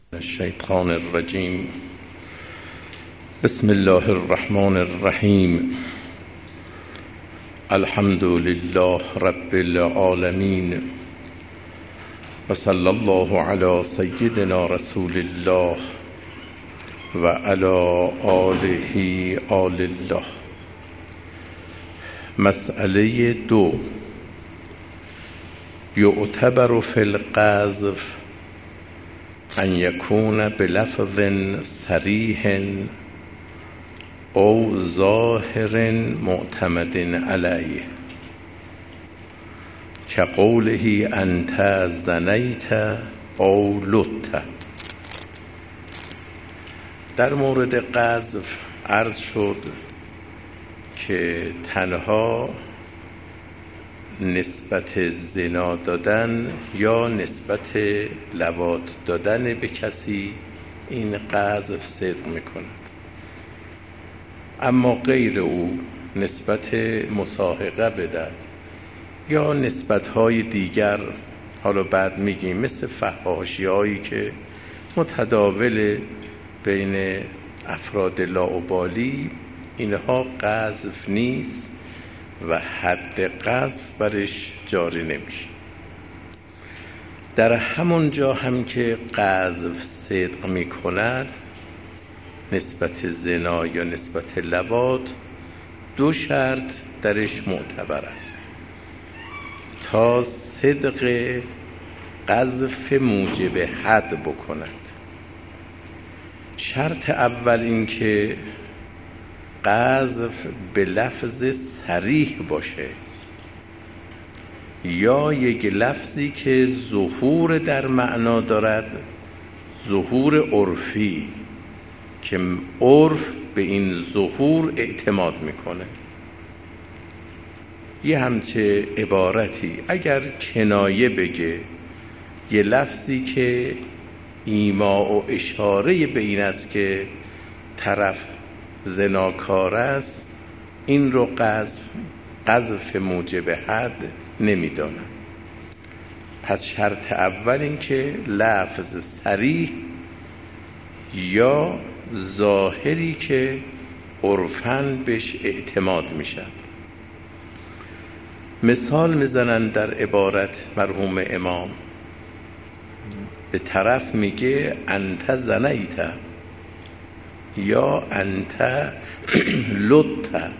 الشیطان الرجیم. بسم الله الرحمن الرحیم. الحمد لله رب العالمین و صلی الله علی سیدنا رسول الله و علی آله آل الله. مسئله 2: یعتبر فی القذف ان یکون بلفظ صریح او ظاهر معتمد علیه کقوله انت زنیت او لطت. در مورد قذف عرض شد که تنها نسبت زنا دادن یا نسبت لواط دادن به کسی این قذف صدق میکند، اما غیر او نسبت مصاحقه بدهد یا نسبت‌های دیگر، حالا بعد میگیم مثل فحاشی‌هایی که متداول بین افراد لاابالی، اینها قذف نیست و حد قذف برش جاری نمیشه. در همون جا هم که قذف صدق میکند نسبت زنا یا نسبت لواط، دو شرط درش معتبر است تا صدق قذف موجب حد بکند. شرط اول این که قذف به لفظ صریح باشه یا یک لفظی که ظهور در معنا دارد، ظهور عرفی که عرف به این ظهور اعتماد میکنه. یه همچه عبارتی اگر کنایه بگه، یه لفظی که ایما و اشاره به این است که طرف زناکار است، این رو قذف موجب حد نمیدانند. پس شرط اول این که لفظ صریح یا ظاهری که عرفاً بهش اعتماد میشد. مثال میزنن در عبارت مرحوم امام، به طرف میگه انت زنیت یا انت لطت،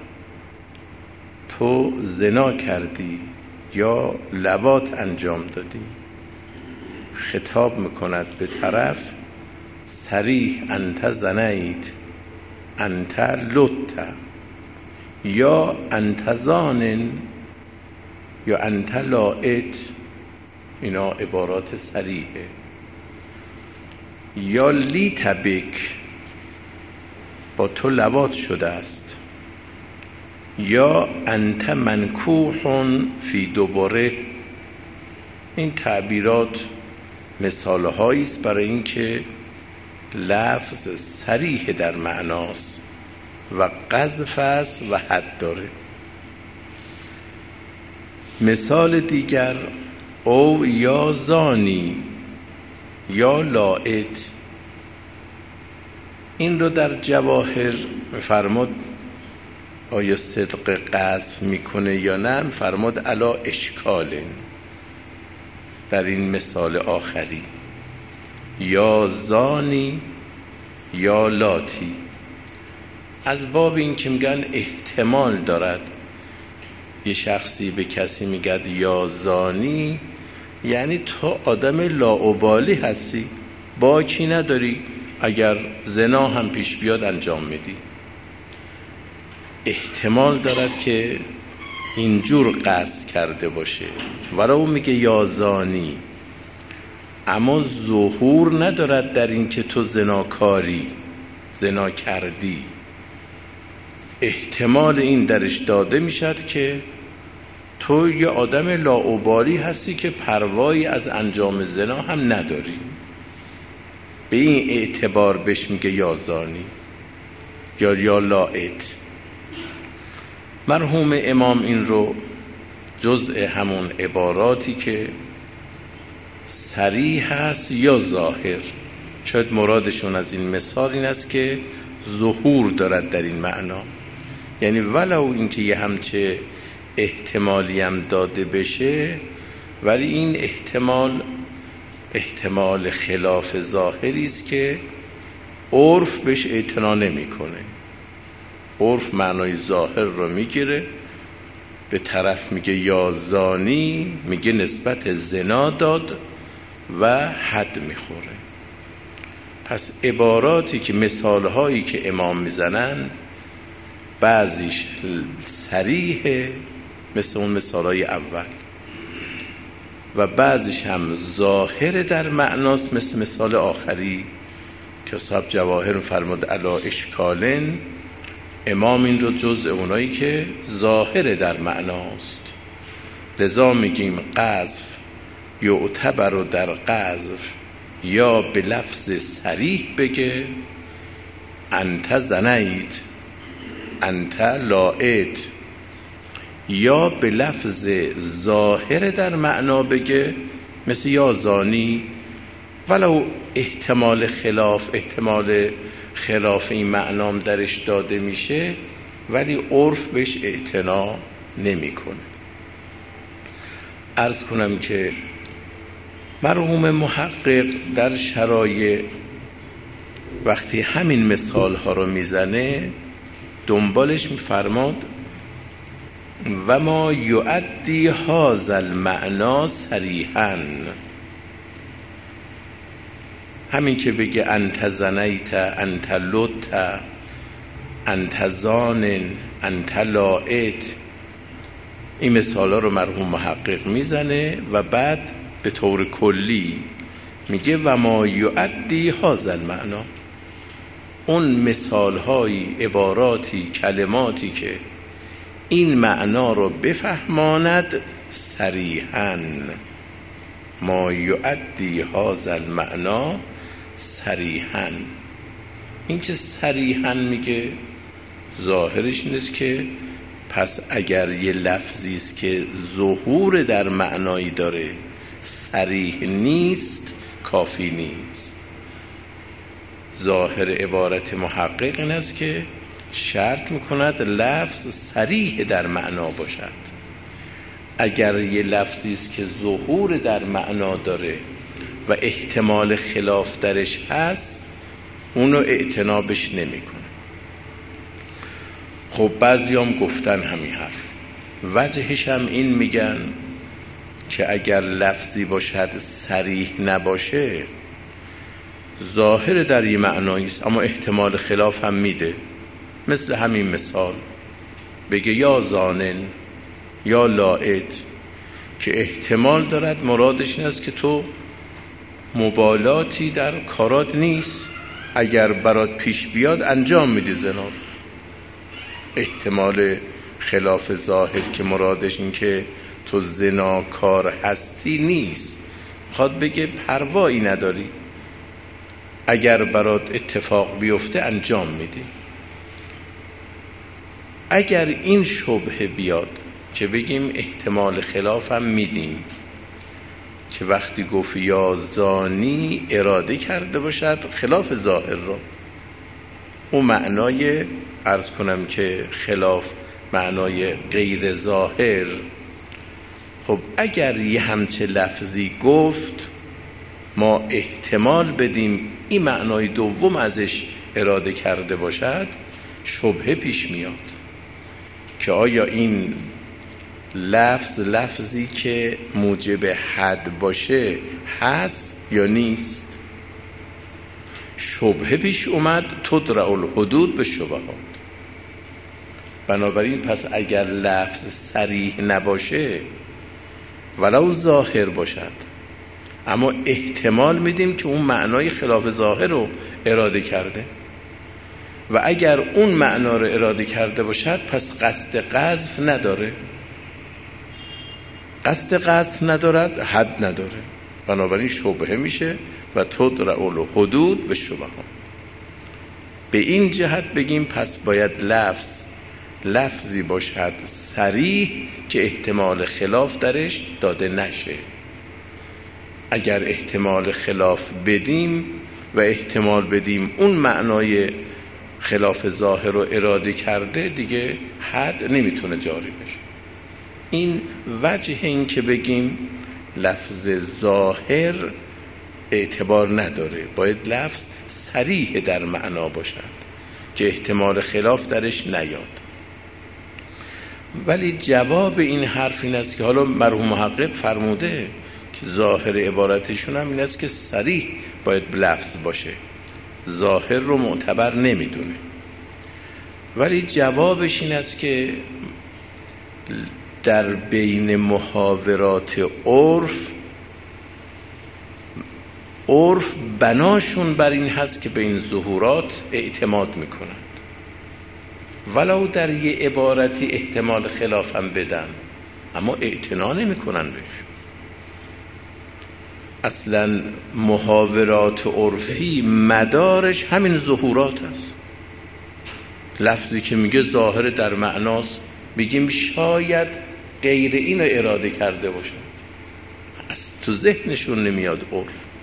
تو زنا کردی یا لواط انجام دادی. خطاب میکند به طرف صریح انت زنیت، انت لطت، یا انت زانن یا انت لاعت. اینا عبارات صریحه. یا لیتبک، با تو لواط شده است، یا انت منکوح فی دبره. این تعبیرات مثالهایی است برای اینکه لفظ صریح در معناست و قذف است و حد داره. مثال دیگر، او یا زانی یا لاعت. این رو در جواهر فرمود آیا صدق قذف میکنه یا نه، فرمود علا اشکال. در این مثال آخری یا زانی یا لاتی، از باب این که میگن احتمال دارد یه شخصی به کسی میگه یا زانی، یعنی تو آدم لاابالی هستی، باکی نداری، اگر زنا هم پیش بیاد انجام میدی. احتمال دارد که اینجور قصد کرده باشه، ولی اون میگه یا زانی، اما ظهور ندارد در این که تو زناکاری، زنا کردی. احتمال این درش داده میشد که تو یه آدم لاابالی هستی که پروایی از انجام زنا هم نداری. به این اعتبار بهش میگه یا زانی یا لاعت. مرحوم امام این رو جزء همون عباراتی که صریح هست یا ظاهر شاید مرادشون از این مثال این است که ظهور دارد در این معنا، یعنی ولو اینکه یه همچه احتمالی هم داده بشه، ولی این احتمال خلاف ظاهری است که عرف بهش اعتنا نمیکنه. عرف معنای ظاهر رو میگیره، به طرف میگه یا زانی، میگه نسبت زنا داد و حد میخوره. پس عباراتی که مثالهایی که امام میزنن بعضیش صریحه مثل اون مثالهای اول و بعضیش هم ظاهر در معناست مثل مثال آخری که صاحب جواهر فرمود علا اشکالن. امام این رو جزء اونایی که ظاهر در معناست، لذا میگیم قذف یعتبر و در قذف یا به لفظ صریح بگه انت زنیت انت لائت، یا به لفظ ظاهر در معنا بگه مثل یا زانی، ولو احتمال خلاف این معنام درش داده میشه ولی عرف بهش اعتنا نمیکنه. عرض کنم که مرحوم محقق در شرایع وقتی همین مثال ها رو میزنه دنبالش میفرماد و ما یؤدی هذا المعنا صریحا، همین که بگه انت زنیت انت لط انت زان انت لائت، این مثال ها رو مرحوم محقق میزنه و بعد به طور کلی میگه و ما یؤدی هذا المعنا، اون مثال های عباراتی کلماتی که این معنا رو بفهماند صریحاً، ما یؤدی هذا المعنا صریحاً. این که صریحاً میگه ظاهرش نیست که پس اگر یه لفظی است که ظهور در معنایی داره صریح نیست کافی نیست. ظاهر عبارت محقق این است که شرط میکند لفظ صریح در معنا باشد. اگر یه لفظی است که ظهور در معنا داره و احتمال خلاف درش هست اونو اعتنابش نمیکنه. خب بعضیام گفتن همین حرف، وجهش هم این میگن که اگر لفظی باشد صریح نباشه ظاهر در این معنایی است اما احتمال خلاف هم میده، مثل همین مثال بگه یا زانن یا لائت که احتمال دارد مرادش این است که تو مبالاتی در کارات نیست، اگر برات پیش بیاد انجام میدی زنا. احتمال خلاف ظاهر که مرادش این که تو زناکار هستی نیست، خواد بگه پروایی نداری، اگر برات اتفاق بیفته انجام میدی. اگر این شبهه بیاد که بگیم احتمال خلاف هم میدیم که وقتی گفت یا زانی اراده کرده باشد خلاف ظاهر رو، اون معنای عرض کنم که خلاف معنای غیر ظاهر. خب اگر یه همچه لفظی گفت ما احتمال بدیم این معنای دوم ازش اراده کرده باشد، شبهه پیش میاد که آیا این لفظی که موجب حد باشه هست یا نیست. شبهه پیش اومد تدرع الحدود به شبهات. بنابراین پس اگر لفظ صریح نباشه ولو ظاهر باشد اما احتمال میدیم که اون معنای خلاف ظاهر رو اراده کرده و اگر اون معنا رو اراده کرده باشد پس قصد قذف نداره، قصد قذف ندارد حد نداره، بنابراین شبهه میشه و تدرع الحدود به شبهات. به این جهت بگیم پس باید لفظی باشد صریح که احتمال خلاف درش داده نشه. اگر احتمال خلاف بدیم و احتمال بدیم اون معنای خلاف ظاهر رو اراده کرده، دیگه حد نمیتونه جاری بشه. این وجه این که بگیم لفظ ظاهر اعتبار نداره، باید لفظ صریح در معنا باشد که احتمال خلاف درش نیاد. ولی جواب این حرف این است که حالا مرحوم محقق فرموده که ظاهر عبارتشون هم این است که صریح باید لفظ باشه، ظاهر رو معتبر نمیدونه. ولی جوابش این است که در بین محاورات عرف بناشون بر این هست که به این ظهورات اعتماد میکنند، ولو در یه عبارتی احتمال خلاف هم بدن اما اعتنا نمیکنن بهش. اصلا محاورات عرفی مدارش همین ظهورات است. لفظی که میگه ظاهر در معناست، میگیم شاید غیر اینو اراده کرده باشد، از تو ذهنشون نمیاد. عرف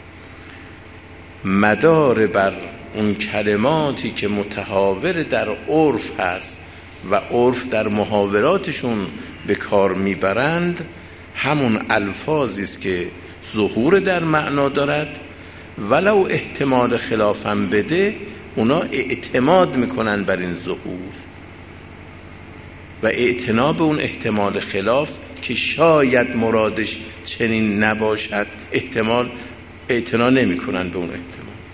مدار بر اون کلماتی که متحاور در عرف هست و عرف در محاوراتشون به کار میبرند همون الفاظی است که ظهور در معنا دارد، ولو احتمال خلافم بده اونا اعتماد میکنن بر این ظهور و اعتناب اون احتمال خلاف که شاید مرادش چنین نباشد اعتنا نمیکنن به اون احتمال.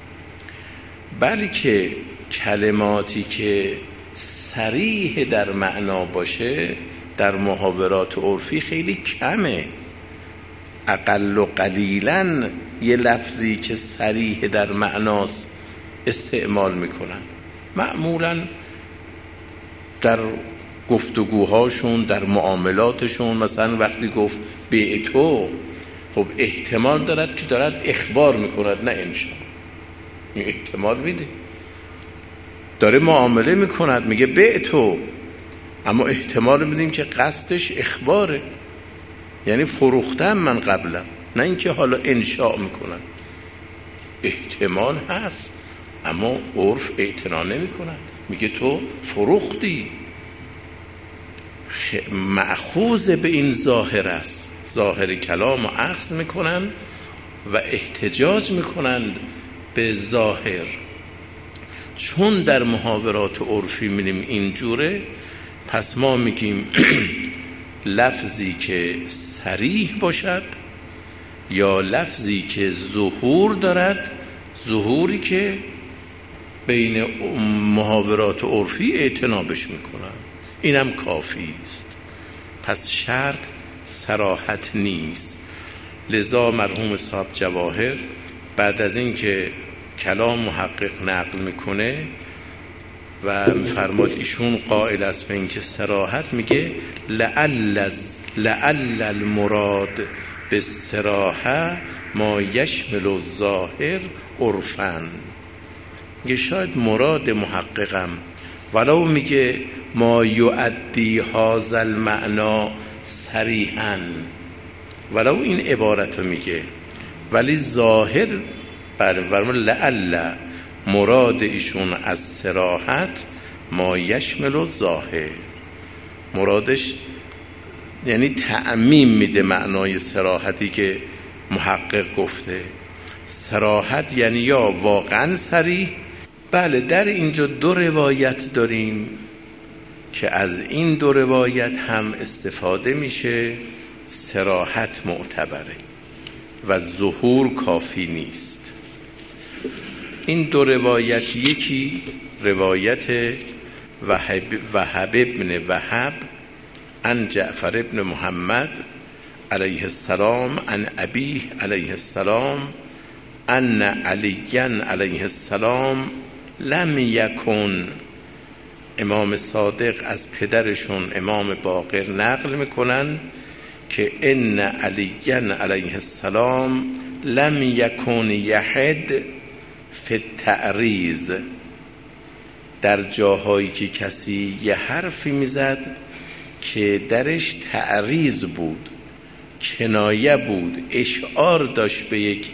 بلکه کلماتی که صریح در معنا باشه در محاورات عرفی خیلی کمه، اقل و قلیلا یه لفظی که صریح در معناست استعمال میکنن. معمولا در گفتگوهاشون، در معاملاتشون، مثلا وقتی گفت بیعتو، خب احتمال دارد که دارد اخبار میکند نه انشاء، این احتمال میده، داره معامله میکند میگه بیعتو، اما احتمال میدیم که قصدش اخباره، یعنی فروختم من قبلا، نه اینکه حالا انشاء میکنن. احتمال هست اما عرف اعتنا نمیکنن، میگه تو فروختی. مأخوذ به این ظاهر است، ظاهر کلام رو اخذ میکنن و احتجاج میکنند به ظاهر. چون در محاورات عرفی می‌بینیم اینجوره، پس ما میگیم لفظی که صریح باشد یا لفظی که ظهور دارد، ظهوری که بین محاورات عرفی اعتنابش میکنن، اینم کافی است. پس شرط صراحت نیست. لذا مرحوم صاحب جواهر بعد از این که کلام محقق نقل میکنه و میفرماد ایشون قائل است به این که صراحت، میگه لعل المراد به صراحه ما یشمل الظاهر عرفاً. میگه شاید مراد محققم ولو میگه ما یؤدی هذا المعنا صریحاً، ولو این عبارتو میگه، ولی ظاهر لعل مراد ایشون از صراحت ما یشمل الظاهر، مرادش یعنی تعمیم میده معنای صراحتی که محقق گفته. صراحت یعنی یا واقعا صریح. بله، در اینجا دو روایت داریم که از این دو روایت هم استفاده میشه. صراحت معتبره و ظهور کافی نیست. این دو روایت، یکی روایت وهب ابن وهب عن جعفر ابن محمد علیه السلام عن ابیه علیه السلام ان علی علیه السلام لم یکن. امام صادق از پدرشون امام باقر نقل میکنن که ان علی علیه السلام لم یکن یحد فی التعریض. در جاهایی که کسی یه حرفی میزد که درش تعریض بود، کنایه بود، اشعار داشت به یک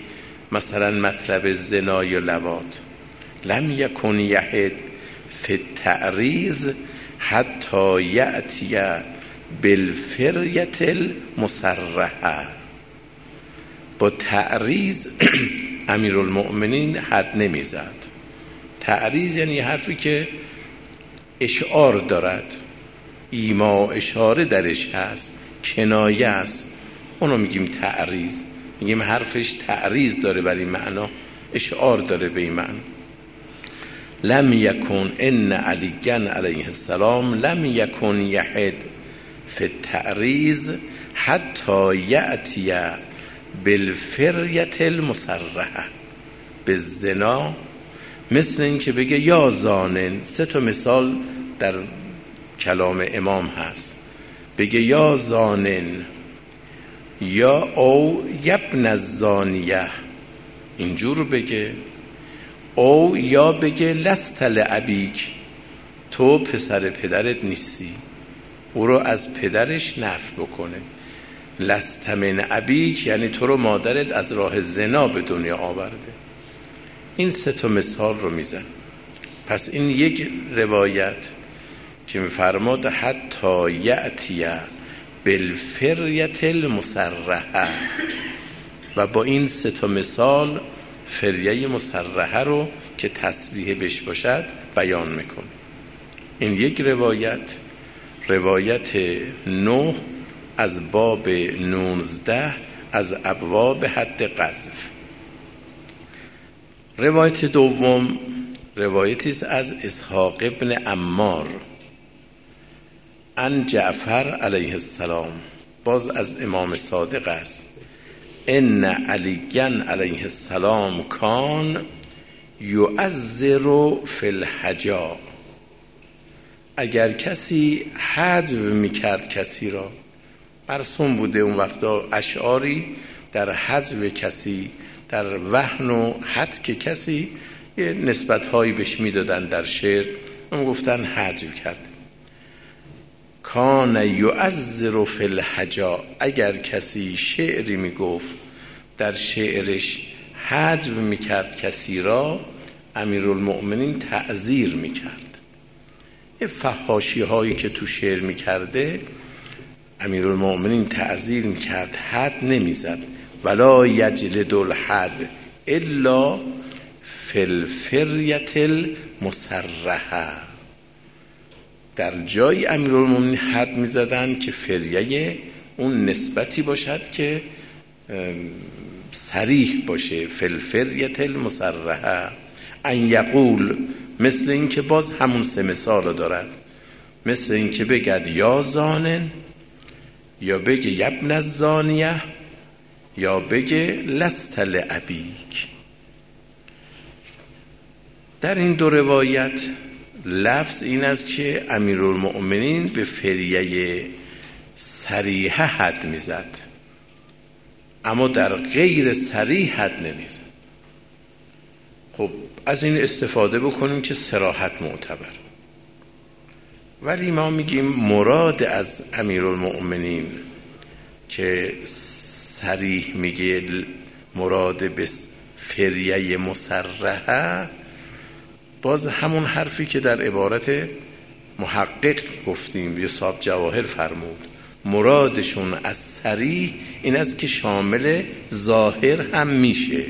مثلا مطلب زنا یا لواط، لم یکن یحد فی التعریض حتی یأتی بالفریة المصرحه. با تعریض امیرالمؤمنین حد نمیزد. تعریض یعنی حرفی که اشعار دارد، ایما اشاره درش هست، کنایه است، اونو میگیم تعریض. میگیم حرفش تعریض داره، برای معنا اشعار داره به این معنا. لم یکن ان علی علیه السلام لم یکن یحد فی التعریض حتی یأتی بالفریة المصرحه. به زنا مثل این که بگه یا زانن. 3 مثال در کلام امام هست، بگه یا زانن یا او یبن الزانیه، اینجور بگه، او یا بگه لست لابیک، تو پسر پدرت نیستی، او رو از پدرش نفی بکنه. لست من ابیک یعنی تو رو مادرت از راه زنا به دنیا آورده. این 3 مثال رو میزن. پس این یک روایت که میفرماد حتی یأتی بالفریة المصرحه، و با این 3 مثال فریه مصرحه رو که تصریح بش باشد بیان میکنه. این یک روایت. روایت 9 از باب 19 از ابواب حد قذف. روایت دوم روایتی است از اسحاق ابن عمار عن جعفر علیه السلام، باز از امام صادق است. ان علی علیه السلام کان یعذر فی الحجا. اگر کسی حجو میکرد کسی را، مرسوم بوده اون وقتا اشعاری در حجو کسی، در وهن و حتک کسی یه نسبت‌هایی بهش میدادن در شعر، اون گفتن حجو کرد. کان یعذر فی الحجا، اگر کسی شعری میگفت در شعرش حجو میکرد کسی را، امیرالمؤمنین تعذیر میکرد. یه فحاشی هایی که تو شعر میکرده امیرالمؤمنین تعذیر میکرد، حد نمیزد. ولا یجلد الحد الا فی الفریة المصرحه. در جای امیرالمؤمنین حد میزدن که فریه اون نسبتی باشد که صریح باشه. فی الفریة المصرحه ان یقول، مثل این که باز همون 3 مثال رو دارد، مثل این که بگد یا زانن، یا بگه یبن الزانیه، یا بگه لست لابیک. در این 2 روایت لفظ این است که امیرالمؤمنین به فریه صریحه حد میزد، اما در غیر صریح حد نمیزد. خب از این استفاده بکنیم که صراحت معتبر. ولی ما میگیم مراد از امیرالمؤمنین که صریح میگه مراد به فریه مصرحه، باز همون حرفی که در عبارت محقق گفتیم، یوسف جواهر فرمود، مرادشون از صریح این است که شامل ظاهر هم میشه.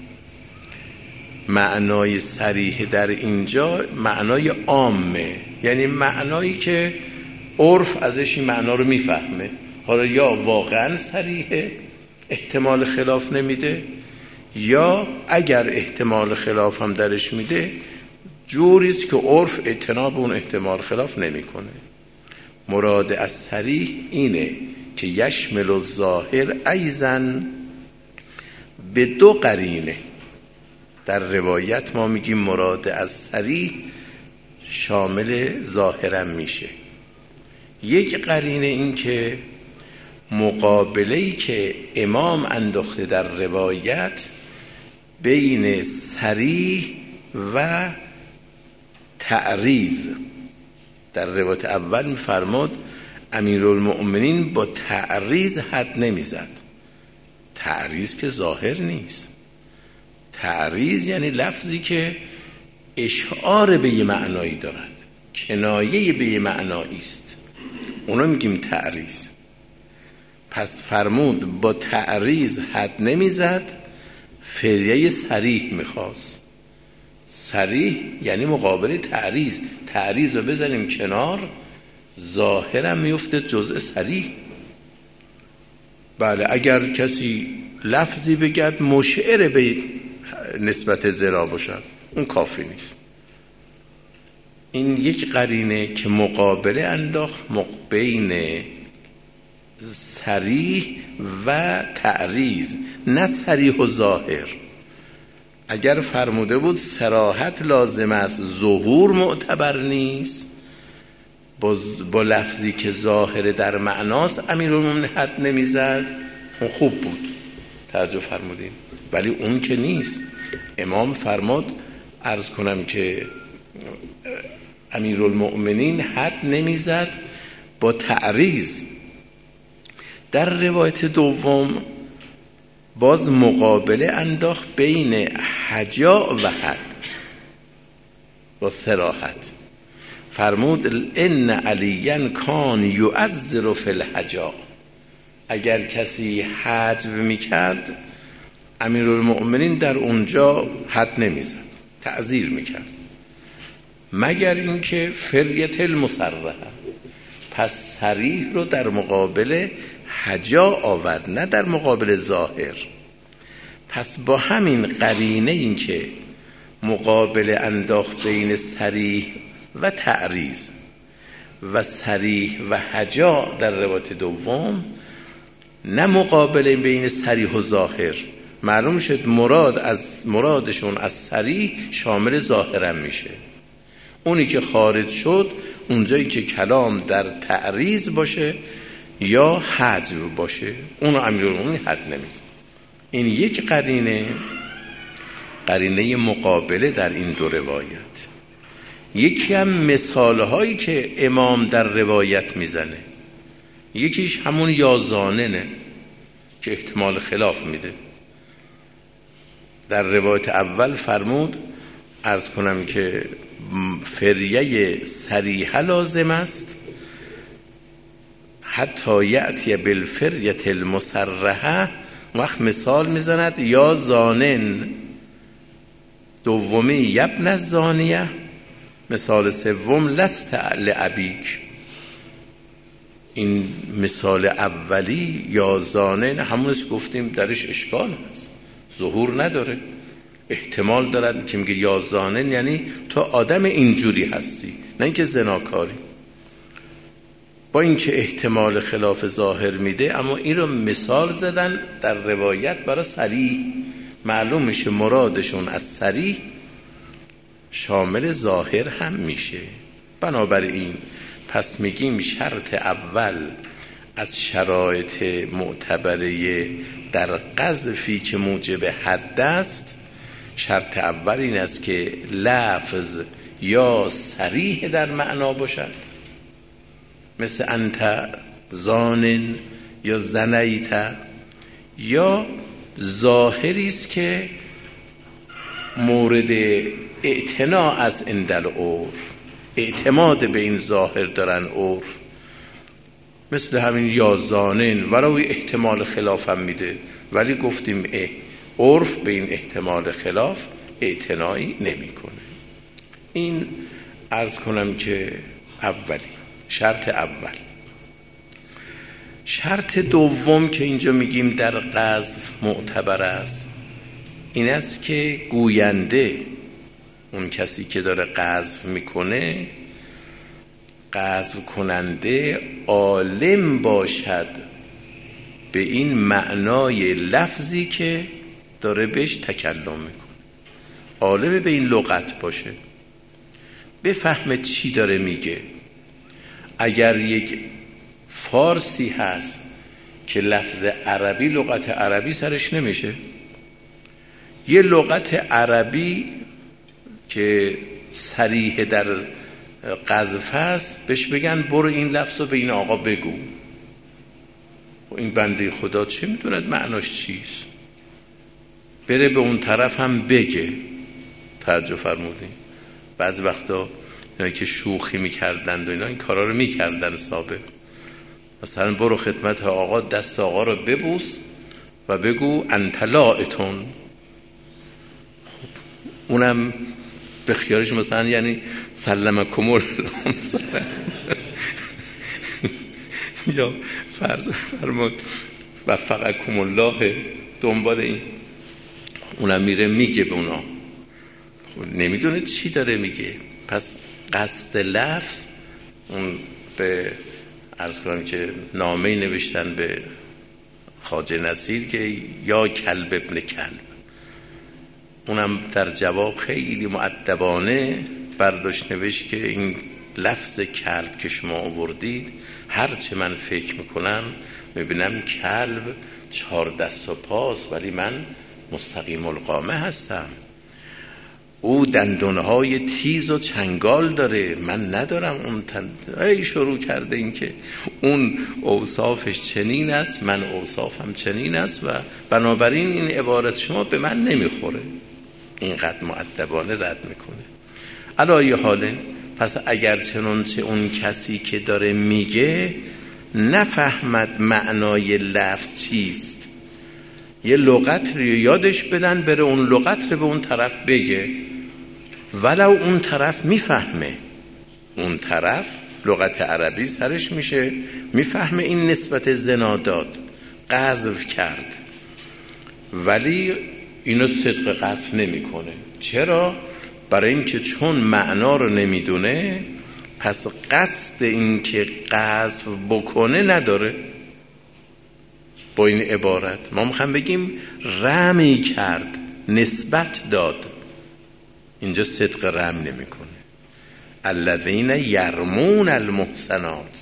معنای صریح در اینجا معنای عامه، یعنی معنایی که عرف ازش این معنا رو میفهمه. حالا یا واقعا صریحه، احتمال خلاف نمیده، یا اگر احتمال خلاف هم درش میده جوریست که عرف اجتناب اون احتمال خلاف نمیکنه. مراد از صریح اینه که یشمل الظاهر ایضا به 2 قرینه. در روایت ما میگیم مراد از صریح شامل ظاهرم میشه. یک قرینه این که مقابله‌ای که امام انداخته در روایت بین صریح و تعریض. در روایت اول میفرماد امیرالمؤمنین با تعریض حد نمیزد. تعریض که ظاهر نیست، تعریض یعنی لفظی که اشعار به یه معنایی دارد، کنایه به یه معنایی است، اونو میگیم تعریض. پس فرمود با تعریض حد نمیزد، فریه صریح میخواست. صریح یعنی مقابل تعریض. تعریض رو بذاریم کنار، ظاهرم میفته جزء صریح. بله اگر کسی لفظی بگد مشعر به نسبت زنا باشد اون کافی نیست. این یک قرینه که مقابله انداخت بین صریح و تعریض، نه صریح و ظاهر. اگر فرموده بود صراحت لازم است ظهور معتبر نیست، با لفظی که ظاهر در معناست امیرالمومنین حد نمیزد، اون خوب بود، توجه فرمودین. ولی اون که نیست. امام فرمود عرض کنم که امیرالمؤمنین حد نمیزد با تعریض. در روایت دوم باز مقابله انداخت بین حجاء و حد با صراحت. فرمود ان علیاً کان یعذر فی الحجاء، اگر کسی حجو میکرد امیرالمؤمنین در اونجا حد نمیزد، تعذیر میکرد، مگر اینکه فریت المصرح. پس صریح رو در مقابل حجا آورد، نه در مقابل ظاهر. پس با همین قرینه این که مقابله انداخت بین صریح و تعریض و صریح و حجا در روایت دوم، نه مقابله بین صریح و ظاهر، معلوم شد مرادشون از صریح شامل ظاهرم میشه. اونی که خارج شد اونجایی که کلام در تعریض باشه یا حذف باشه، اونو امیرالمومنین حد نمیزه. این یک قرینه مقابله در این دو روایت. یکی هم مثالهایی که امام در روایت میزنه، یکیش همون یازاننه که احتمال خلاف میده. در روایت اول فرمود عرض کنم که فریه صریحه لازم است حتی یأتی بالفریه المصرحه. وقت مثال میزند یا زانن، دومی یبن الزانیه، مثال سوم لست لابیک. این مثال اولی یا زانن همونش گفتیم درش اشکال هست، ظهور نداره، احتمال دارد که میگه یا زانن یعنی تو آدم اینجوری هستی، نه اینکه زناکاری. با اینکه احتمال خلاف ظاهر میده، اما این رو مثال زدن در روایت برای صریح، معلوم میشه مرادشون از صریح شامل ظاهر هم میشه. بنابراین پس میگیم شرط اول از شرایط معتبره در قذفی که موجب حد است، شرط اول این است که لفظ یا صریح در معنا باشد، مثل انت زانن یا زنیت، یا ظاهری است که مورد اعتنا از اندل عرف، اعتماد به این ظاهر دارن عرف، مثل همین یا زانن، ولو احتمال خلاف هم میده، ولی گفتیم عرف به این احتمال خلاف اعتنایی نمیکنه. این عرض کنم که اولی شرط اول. شرط دوم که اینجا میگیم در قذف معتبر است، این است که گوینده، اون کسی که داره قذف میکنه، قذف کننده عالم باشد به این معنای لفظی که داره بهش تکلم میکنه، عالم به این لغت باشه، بفهمه چی داره میگه. اگر یک فارسی هست که لفظ عربی، لغت عربی سرش نمیشه، یه لغت عربی که صریح در قذف هست بهش بگن برو این لفظ رو به این آقا بگو، این بنده خدا چه میدوند معناش چیست؟ بره به اون طرف هم بگه. توجه فرمودین؟ بعضی وقتا اینا که شوخی میکردند و اینا این کارا رو میکردن سابق. مثلا برو خدمت آقا، دست آقا رو ببوس و بگو انت لائتون. خب اونم به خیالش مثلا یعنی سلمکم الله مثلا یا فرض فرمود وفقکم الله، دنبال این. اونم میره میگه به اونا، خب نمیدونه چی داره میگه. پس قصد لفظ، اون به عرض کنم که نامه نوشتن به خواجه نصیر که یا کلب ابن کلب، اونم در جواب خیلی مؤدبانه برداشت نوشت که این لفظ کلب که شما آوردید، هرچه من فکر میکنم میبینم کلب 4 دست و پاست ولی من مستقیم القامه هستم. او دندونهای تیز و چنگال داره، من ندارم اون ای شروع کرده این که اون اوصافش چنین است، من اوصافم چنین است و بنابراین این عبارت شما به من نمیخوره. اینقدر مؤدبانه رد میکنه. علایه حاله، پس اگر چنانچه اون کسی که داره میگه نفهمد معنای لفظ چیست، یه لغت رو یادش بدن بره اون لغت رو به اون طرف بگه، ولو اون طرف میفهمه، اون طرف لغت عربی سرش میشه، میفهمه این نسبت زنا داد، قذف کرد، ولی اینو صدق قذف نمیکنه. چرا؟ برای اینکه چون معنا رو نمیدونه، پس قصد این که قذف بکنه نداره. با این عبارت ما میخوایم بگیم رمی کرد، نسبت داد، اینجا صدق رم نمیکنه. الذین یرمون المحصنات،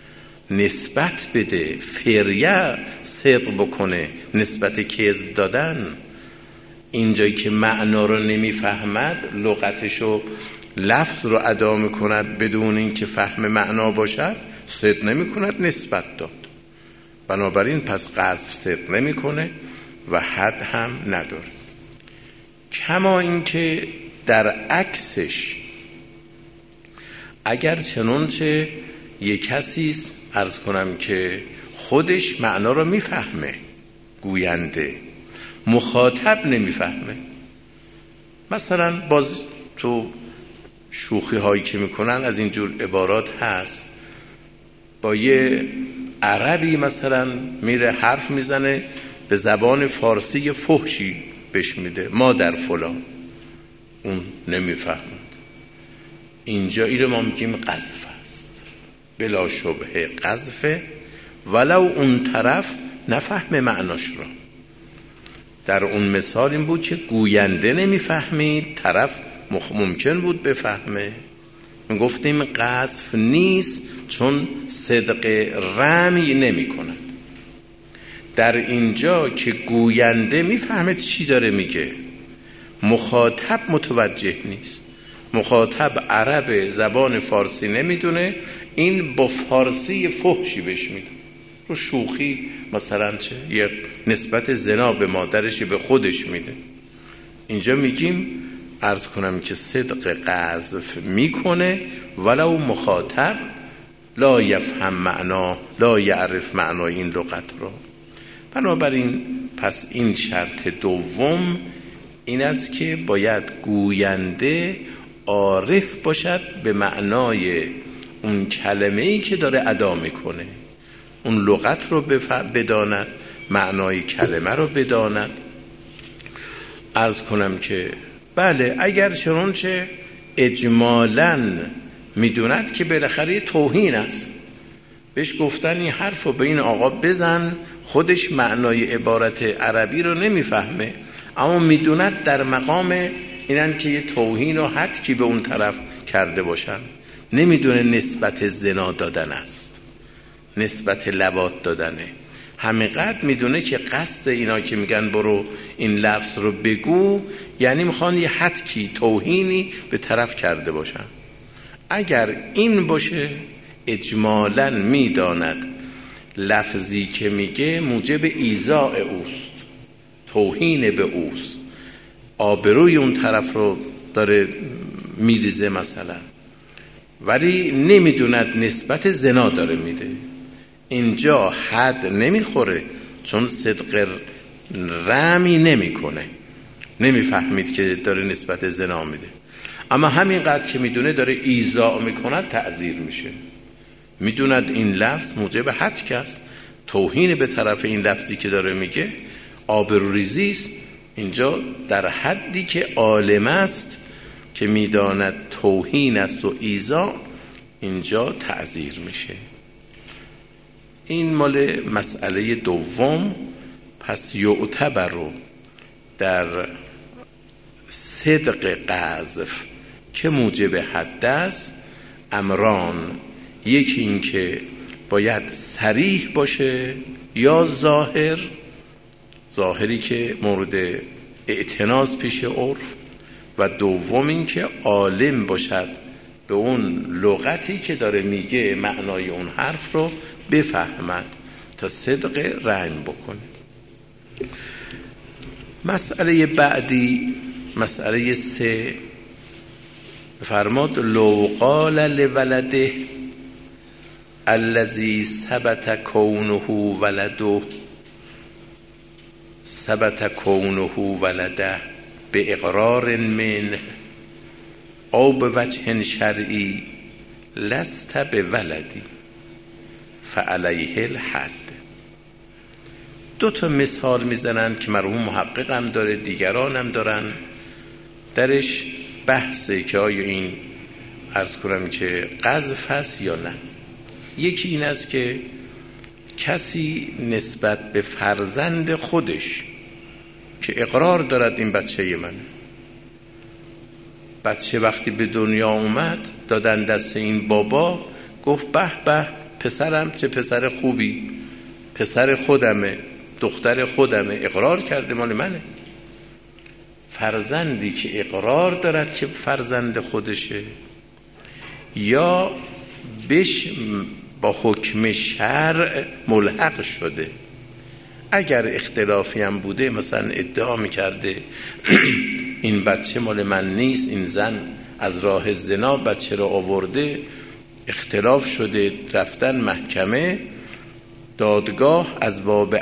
نسبت بده، فریه صدق بکنه، نسبت کذب دادن. اینجایی که معنا رو نمیفهمد، لغتشو لفظ رو ادا میکند بدون این که فهم معنا باشد، صدق نمیکند، نسبت داد. بنابراین پس قذف صدق نمیکنه و حد هم نداره. کما اینکه در عکسش اگر چنانچه یک کسی عرض کنم که خودش معنا رو میفهمه، گوینده، مخاطب نمیفهمه. مثلا باز تو شوخی هایی که میکنن از اینجور عبارات هست، با یه عربی مثلا میره حرف میزنه به زبان فارسی فحشی بهش میده، مادر فلان، اون نمیفهمد. اینجا ایره ما میگیم قذف است، بلا شبهه قذفه، ولو اون طرف نفهم معناش را. در اون مثال این بود که گوینده نمیفهمید، طرف ممکن بود بفهمه. من گفتیم قذف نیست چون صدق رمی نمی کند. در اینجا که گوینده میفهمه چی داره میگه، مخاطب متوجه نیست. مخاطب عرب زبان فارسی نمیدونه، این با فارسی فحشی بهش میده، رو شوخی مثلا چه یه نسبت زنا به مادرش به خودش میده. اینجا میگیم عرض کنم که صدق قذف میکنه ولو مخاطب لا یفهم معنا، لا یعرف معنای این لغت رو. بنابراین پس این شرط دوم این است که باید گوینده عارف باشد به معنای اون کلمه‌ای که داره ادا میکنه، اون لغت رو بداند، معنای کلمه رو بداند. عرض کنم که بله اگر چنانچه اجمالاً میدوند که بالاخره توهین است، بهش گفتن این حرف رو به این آقا بزن، خودش معنای عبارت عربی رو نمیفهمه، اما میدوند در مقام اینن که یه توهین و حدکی به اون طرف کرده باشن، نمیدونه نسبت زنا دادن است، نسبت لواط دادنه. همینقدر میدونه که قصد اینا که میگن برو این لفظ رو بگو، یعنی میخوان یه حدکی توهینی به طرف کرده باشن. اگر این باشه اجمالاً میداند لفظی که میگه موجب ایذاء اوست، توهین به اوست، آبروی اون طرف رو داره میریزه مثلا، ولی نمیدوند نسبت زنا داره میده، اینجا حد نمیخوره، چون صدق رمی نمیکنه، نمیفهمید که داره نسبت زنا میده. اما همینقدر که میدونه داره ایذا میکند تعزیر میشه، میدوند این لفظ موجب حد است، توهین به طرف این لفظی که داره میگه آبروریزی است، اینجا در حدی که عالم است که میداند توهین است و ایذا، اینجا تعزیر میشه. این مال مسئله دوم. پس یعتبر در صدق قذف که موجب حد است امران، یکی این که باید صریح باشه یا ظاهری که مورد اعتناز پیش عرف، و دوم این که عالم باشد به اون لغتی که داره میگه معنای اون حرف رو بفهمد تا صدق رنگ بکنه. مسئله بعدی، مسئله 3، فرماد لو قال لولده الذي ثبت كونه ولده باقرار منه او بوجه شرعی لست بولدی فعليه الحد. 2 مثال میزنن که مرحوم محقق هم داره، دیگران هم دارن درش بحثه که آیا این عرض کنم که قذف هست یا نه. یکی این است که کسی نسبت به فرزند خودش که اقرار دارد این بچه منه، بچه وقتی به دنیا اومد دادن دست این بابا، گفت به به پسرم چه پسر خوبی، پسر خودمه، دختر خودمه، اقرار کرده مال منه. فرزندی که اقرار دارد که فرزند خودشه یا بش با حکم شرع ملحق شده، اگر اختلافی هم بوده مثلا ادعا میکرده این بچه مال من نیست، این زن از راه زنا بچه را آورده، اختلاف شده، رفتن محکمه، دادگاه از باب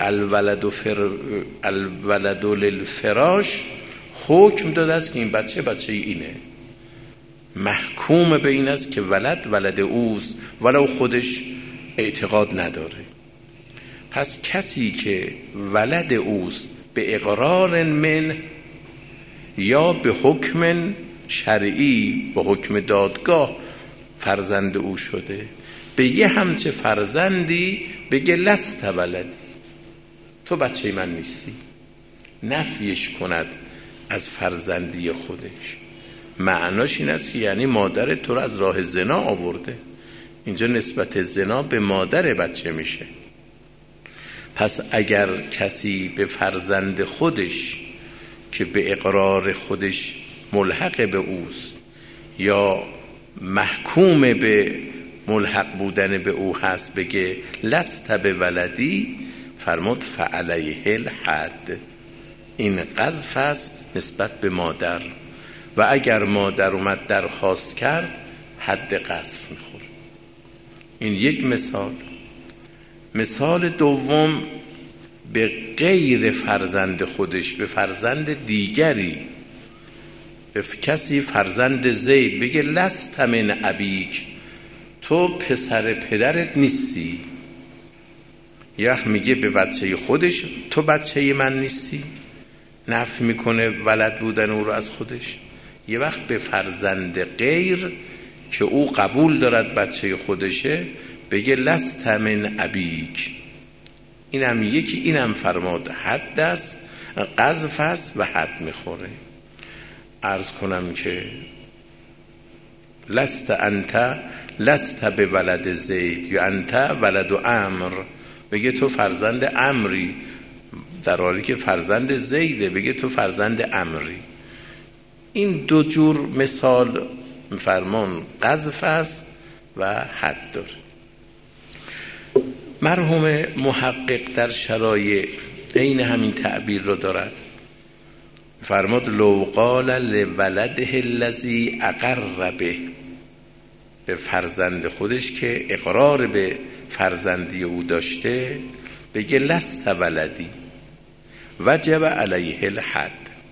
الولد للفراش حکم داده است که این بچه اینه، محکوم به این است که ولد اوست ولو خودش اعتقاد نداره. پس کسی که ولد اوست به اقرار من یا به حکم شرعی، به حکم دادگاه فرزند او شده، به یه همچه فرزندی بگه لست ولدی، تو بچه من نیستی، نفیش کند از فرزندی خودش. معناش این است که یعنی مادر تو رو از راه زنا آورده، اینجا نسبت زنا به مادر بچه میشه. پس اگر کسی به فرزند خودش که به اقرار خودش ملحق به اوست یا محکوم به ملحق بودن به او هست بگه لست به ولدی، فرمود فعلیه الحد، این قذف است نسبت به مادر، و اگر مادر اومد درخواست کرد حد قذف میخوره. این یک مثال. مثال دوم به غیر فرزند خودش، به فرزند دیگری، به کسی فرزند زید بگه لست من ابیک، تو پسر پدرت نیستی. یه وقت میگه به بچه خودش تو بچه من نیستی، نفی میکنه ولد بودن او رو از خودش. یه وقت به فرزند غیر که او قبول دارد بچه خودشه بگه لست من ابیک. اینم یکی، اینم فرماد حد است، قذف است و حد میخوره. عرض کنم که لست به ولد زید یا انت ولد عمر، بگه تو فرزند عمری، در حالی که فرزند زیده بگه تو فرزند عمری. این 2 جور مثال فرمان قذف است و حد داره. مرحوم محقق در شرایع عین همین تعبیر رو دارد. فرمود لو قال لولده الذی اقر به فرزند خودش که اقرار به فرزندی او داشته بگه لست ولدی وجب علیه الحد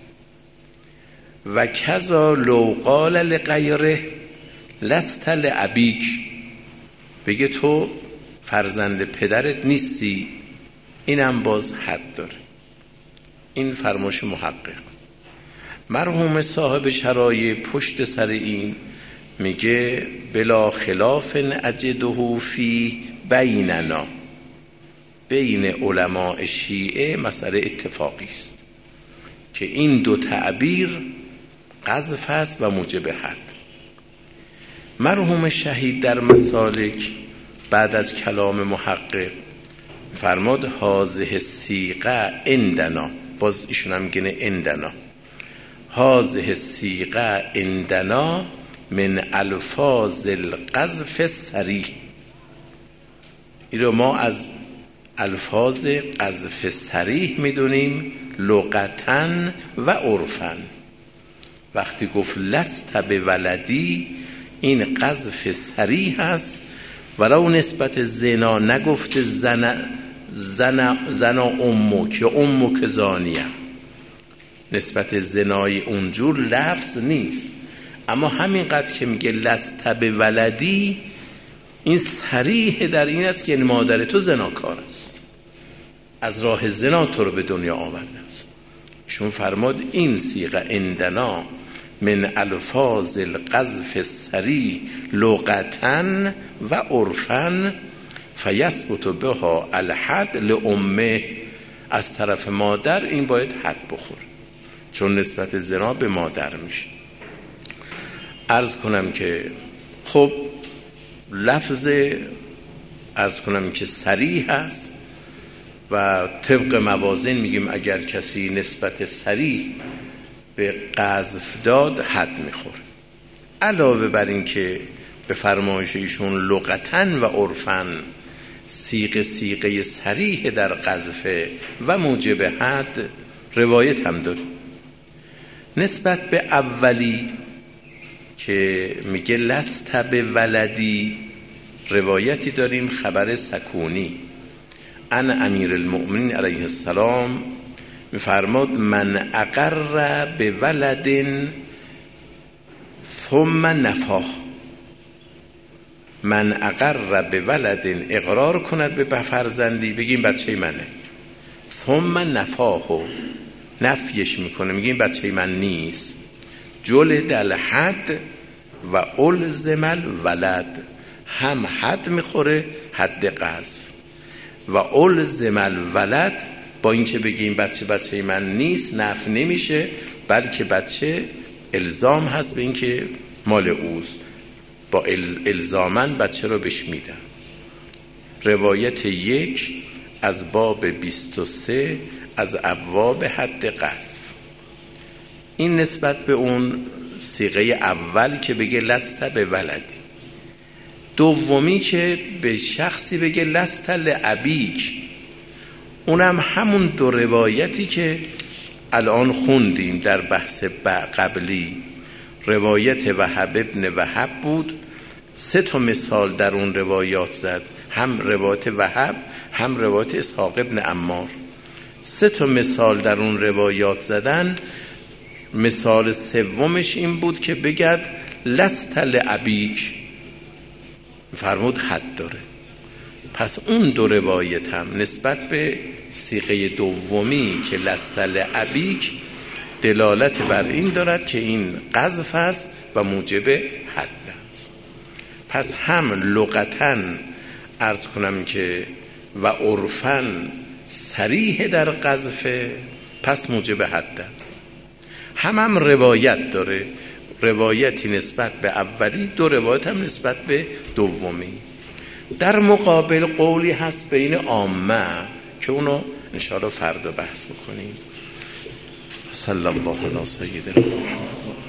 و کذا لو قال لغیره لست لابیک، بگه تو فرزند پدرت نیستی، اینم باز حد داره. این فرمایش محقق. مرحوم صاحب شرایع پشت سر این میگه بلا خلاف اجده فی بیننا، بین علماء شیعه مسئله اتفاقی است که این دو تعبیر قذف است و موجب حد. مرحوم شهید در مسالک بعد از کلام محقق فرمود هذه الصیغه عندنا، باز ایشون هم میگه عندنا، هذه الصیغه عندنا من الفاظ القذف الصریح، این رو ما از الفاظ قذف صریح میدونیم لغتاً و عرفاً. وقتی گفت لست بولدی این قذف صریح است، ولو نسبت زنا نگفت زنا امو که امو که زانیه، نسبت زنای اونجور لفظ نیست، اما همینقدر که میگه لست بولدی این صریح در این است که مادر تو زناکار است، از راه زنا تو رو به دنیا آورده است. ایشون فرمود این صیغه عندنا من الفاظ القذف الصریح لغتاً و عرفاً فیثبت بها الحد لامه، از طرف مادر این باید حد بخوره چون نسبت زنا به مادر میشه. عرض کنم که خب لفظ عرض کنم که صریح است و طبق موازین میگیم اگر کسی نسبت صریح به قذف داد حد میخوره. علاوه بر این که به فرمایش ایشون لغتاً و عرفاً صیغه صریح در قذف و موجب حد روایت هم داریم. نسبت به اولی که میگه لست بولدی روایتی داریم خبر سکونی عن امیر المؤمنین علیه السلام میفرماد من اقر بولد ثم نفاه، من اقر بولد اقرار کند به فرزندی بگیم بچه منه، ثم نفاهو نفیش میکنه میگیم بچه من نیست، جلد الحد و الزم الولد، هم حد میخوره حد قذف و الزم الولد، با اینکه بگیم بچه من نیست نفی نمیشه بلکه بچه الزام هست به اینکه مال اوست، با الزامن بچه رو بهش میدن. روایت 1 از باب 23 از ابواب حد قذف. این نسبت به اون صیغه اول که بگه لست به ولدی. دومی که به شخصی بگه لست لابیک، اونم همون دو روایتی که الان خوندیم در بحث قبلی، روایت وهب ابن وهب بود، 3 مثال در اون روایات زد، هم روایت وهب هم روایت اسحاق ابن عمار، 3 مثال در اون روایات زدن. مثال سومش این بود که بگد لست لابیک، فرمود حد داره. پس اون 2 روایت هم نسبت به صیغه دومی که لست لابیک دلالت بر این دارد که این قذف است و موجب حد است. پس هم لغتاً عرض کنم که و عرفاً صریح در قذف، پس موجب حد است. هم روایت داره، روایتی نسبت به اولی، 2 روایت هم نسبت به دومی. در مقابل قولی هست بین عامه که اونو انشاءالله فردا بحث بکنیم. صلی الله علی سیدنا محمد.